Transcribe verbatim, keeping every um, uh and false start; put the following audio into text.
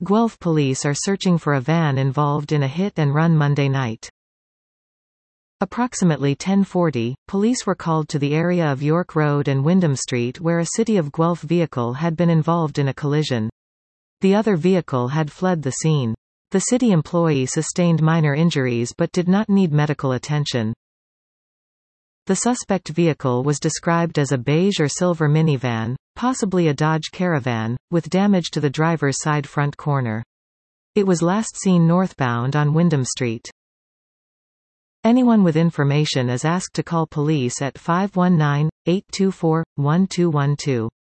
Guelph police are searching for a van involved in a hit-and-run Monday night. Approximately ten forty, police were called to the area of York Road and Wyndham Street where a City of Guelph vehicle had been involved in a collision. The other vehicle had fled the scene. The city employee sustained minor injuries but did not need medical attention. The suspect vehicle was described as a beige or silver minivan, possibly a Dodge Caravan, with damage to the driver's side front corner. It was last seen northbound on Wyndham Street. Anyone with information is asked to call police at five one nine, eight two four, one two one two.